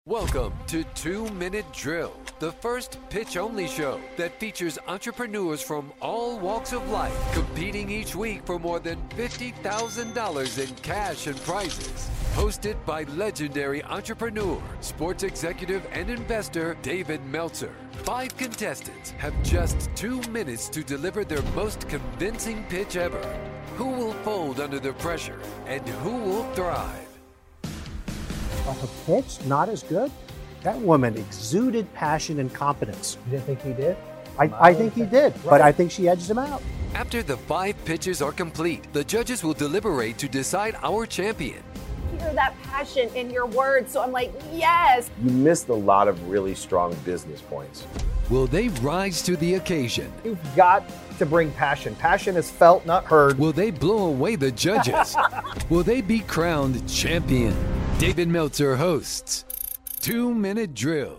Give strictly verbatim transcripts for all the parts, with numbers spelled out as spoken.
Welcome to Two Minute Drill, the first pitch-only show that features entrepreneurs from all walks of life competing each week for more than fifty thousand dollars in cash and prizes. Hosted by legendary entrepreneur, sports executive, and investor David Meltzer. Five contestants have just two minutes to deliver their most convincing pitch ever. Who will fold under the pressure and who will thrive? Off a pitch, not as good. That woman exuded passion and competence. You didn't think he did? I, I think he did, right. But I think she edged him out. After the five pitches are complete, the judges will deliberate to decide our champion. Hear that passion in your words, so I'm like, yes. You missed a lot of really strong business points. Will they rise to the occasion? You've got to bring passion. Passion is felt, not heard. Will they blow away the judges? Will they be crowned champion? David Meltzer hosts Two Minute Drill.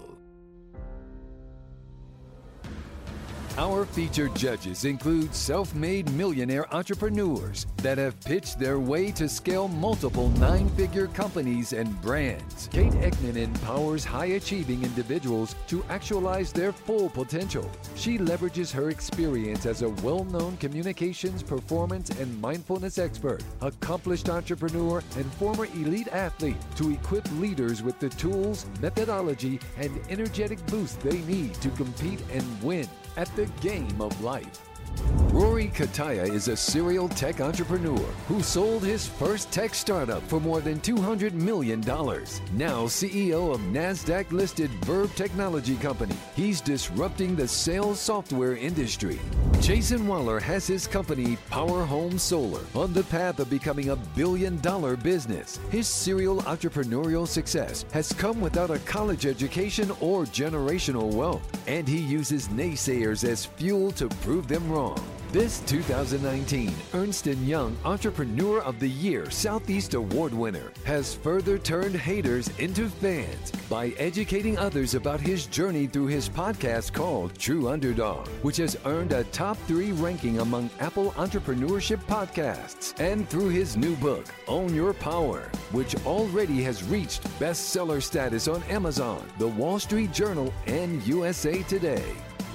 Our featured judges include self-made millionaire entrepreneurs that have pitched their way to scale multiple nine-figure companies and brands. Kate Eckman empowers high-achieving individuals to actualize their full potential. She leverages her experience as a well-known communications, performance, and mindfulness expert, accomplished entrepreneur, and former elite athlete to equip leaders with the tools, methodology, and energetic boost they need to compete and win at the game of life. Rory Kataya is a serial tech entrepreneur who sold his first tech startup for more than two hundred million dollars. Now C E O of NASDAQ-listed Verb Technology Company, he's disrupting the sales software industry. Jason Waller has his company, Power Home Solar, on the path of becoming a billion-dollar business. His serial entrepreneurial success has come without a college education or generational wealth, and he uses naysayers as fuel to prove them wrong. This two thousand nineteen Ernst and Young Entrepreneur of the Year Southeast Award winner has further turned haters into fans by educating others about his journey through his podcast called True Underdog, which has earned a top three ranking among Apple entrepreneurship podcasts, and through his new book, Own Your Power, which already has reached bestseller status on Amazon, The Wall Street Journal, and U S A Today.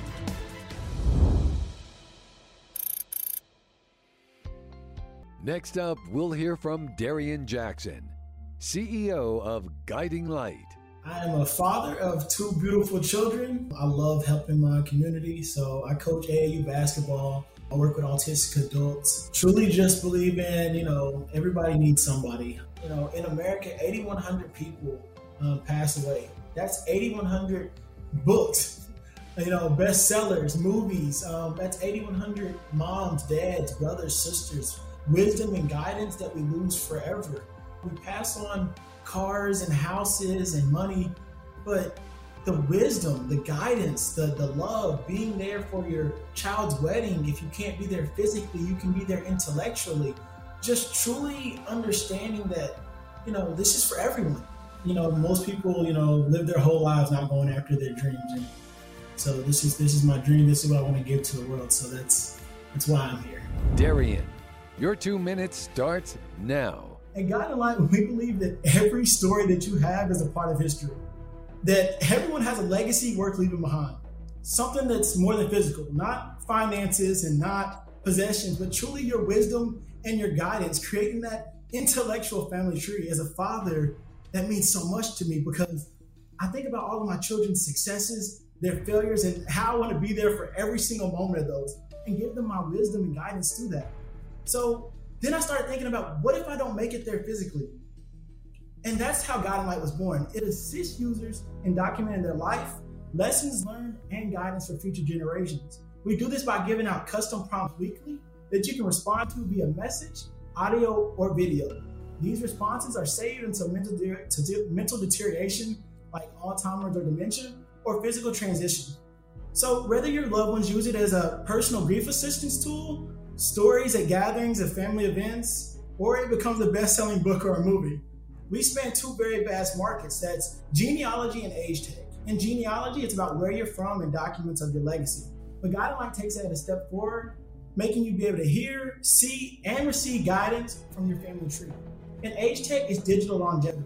Next up, we'll hear from Darian Jackson, C E O of Guiding Light. I am a father of two beautiful children. I love helping my community, so I coach A A U basketball. I work with autistic adults. Truly just believe in, you know, everybody needs somebody. You know, in America, eighty-one hundred people um, pass away. That's eighty-one hundred books, you know, bestsellers, movies. Um, that's eighty-one hundred moms, dads, brothers, sisters, wisdom and guidance that we lose forever. We pass on cars and houses and money, but the wisdom, the guidance, the, the love, being there for your child's wedding, if you can't be there physically, you can be there intellectually. Just truly understanding that, you know, this is for everyone. You know, most people, you know, live their whole lives not going after their dreams. And so this is this is my dream. This is what I want to give to the world. So that's that's why I'm here. Darian, your two minutes starts now. At Guiding Light, we believe that every story that you have is a part of history. That everyone has a legacy worth leaving behind. Something that's more than physical, not finances and not possessions, but truly your wisdom and your guidance, creating that intellectual family tree. As a father, that means so much to me because I think about all of my children's successes, their failures, and how I want to be there for every single moment of those and give them my wisdom and guidance through that. So then I started thinking about, what if I don't make it there physically? And that's how Guiding Light was born. It assists users in documenting their life, lessons learned, and guidance for future generations. We do this by giving out custom prompts weekly that you can respond to via message, audio, or video. These responses are saved until mental, de- to de- mental deterioration like Alzheimer's or dementia, or physical transition. So whether your loved ones use it as a personal grief assistance tool, stories at gatherings and family events, or it becomes a best-selling book or a movie, we span two very vast markets. That's genealogy and age tech. In genealogy, it's about where you're from and documents of your legacy. But Guiding Light takes that a step forward, making you be able to hear, see, and receive guidance from your family tree. And age tech is digital longevity.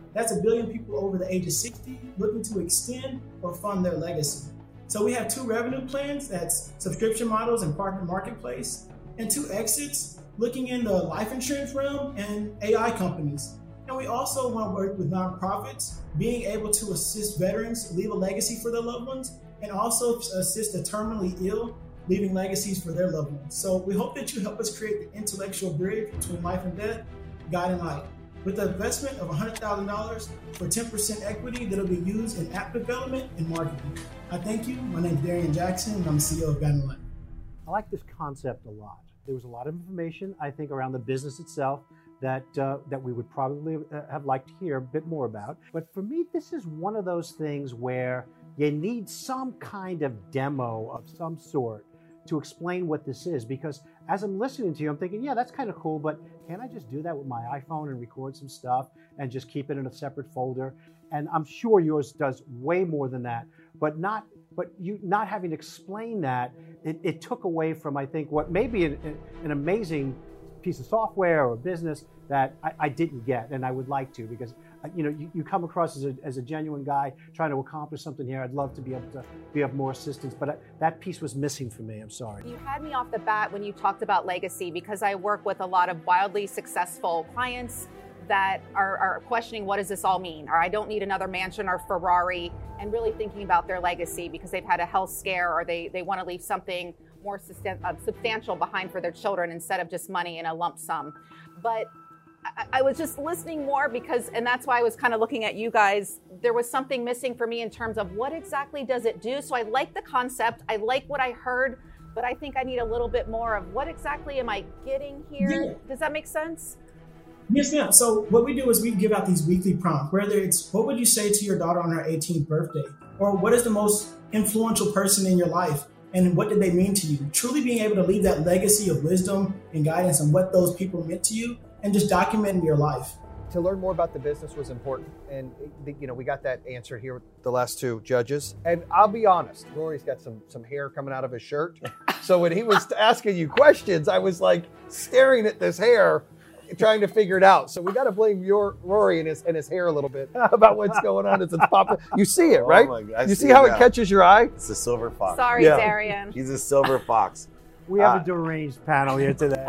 That's a billion people over the age of sixty looking to extend or fund their legacy. So we have two revenue plans, that's subscription models and partner marketplace, and two exits looking in the life insurance realm and A I companies. And we also want to work with nonprofits, being able to assist veterans leave a legacy for their loved ones, and also assist the terminally ill, leaving legacies for their loved ones. So we hope that you help us create the intellectual bridge between life and death, guiding life. With the investment of one hundred thousand dollars for ten percent equity that'll be used in app development and marketing. I thank you. My name is Darian Jackson, and I'm the C E O of Guiding Life. I like this concept a lot. There was a lot of information, I think, around the business itself that uh, that we would probably have liked to hear a bit more about. But for me, this is one of those things where you need some kind of demo of some sort to explain what this is, because as I'm listening to you, I'm thinking, yeah, that's kind of cool, but can I just do that with my iPhone and record some stuff and just keep it in a separate folder? And I'm sure yours does way more than that, but not but you not having to explain that, it, it took away from, I think, what may be an, an amazing piece of software or business that I, I didn't get, and I would like to, because you know you, you come across as a, as a genuine guy trying to accomplish something here. I'd love to be able to be of more assistance, but I, that piece was missing for me. I'm sorry. You had me off the bat when you talked about legacy, because I work with a lot of wildly successful clients that are, are questioning, what does this all mean? Or I don't need another mansion or Ferrari, and really thinking about their legacy because they've had a health scare, or they, they want to leave something more substantial behind for their children instead of just money in a lump sum. But I, I was just listening more because, and that's why I was kind of looking at you guys, there was something missing for me in terms of what exactly does it do? So I like the concept, I like what I heard, but I think I need a little bit more of what exactly am I getting here? Yeah. Does that make sense? Yes, ma'am. So what we do is we give out these weekly prompts, whether it's what would you say to your daughter on her eighteenth birthday, or what is the most influential person in your life and what did they mean to you? Truly being able to leave that legacy of wisdom and guidance on what those people meant to you, and just documenting your life. To learn more about the business was important, and you know we got that answered here with the last two judges. And I'll be honest, Rory's got some some hair coming out of his shirt, so when he was asking you questions, I was like staring at this hair, trying to figure it out. So we got to blame your Rory and his and his hair a little bit about what's going on as it's popping. You see it, right? Oh my God, you see, see how it, it catches your eye? It's a silver fox. Sorry, yeah. Darian. He's a silver fox. We have uh, a deranged panel here today.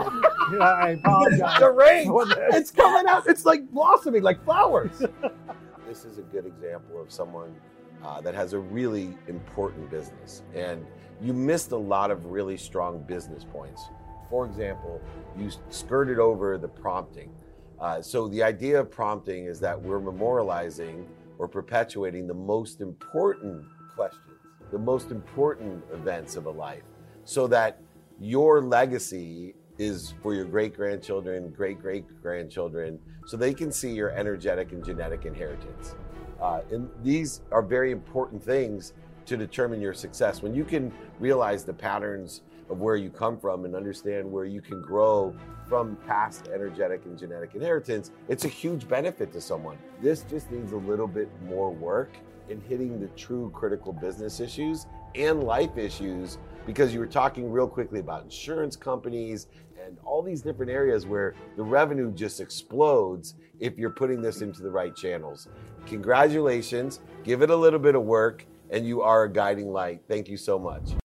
I apologize. Deranged. It's coming out. It's like blossoming, like flowers. This is a good example of someone uh, that has a really important business, and you missed a lot of really strong business points. For example, you skirted over the prompting. Uh, so the idea of prompting is that we're memorializing or perpetuating the most important questions, the most important events of a life, so that your legacy is for your great-grandchildren, great-great-grandchildren, so they can see your energetic and genetic inheritance. Uh, and these are very important things to determine your success. When you can realize the patterns of where you come from and understand where you can grow from past energetic and genetic inheritance, it's a huge benefit to someone. This just needs a little bit more work in hitting the true critical business issues and life issues, because you were talking real quickly about insurance companies and all these different areas where the revenue just explodes if you're putting this into the right channels. Congratulations, give it a little bit of work, and you are a guiding light. Thank you so much.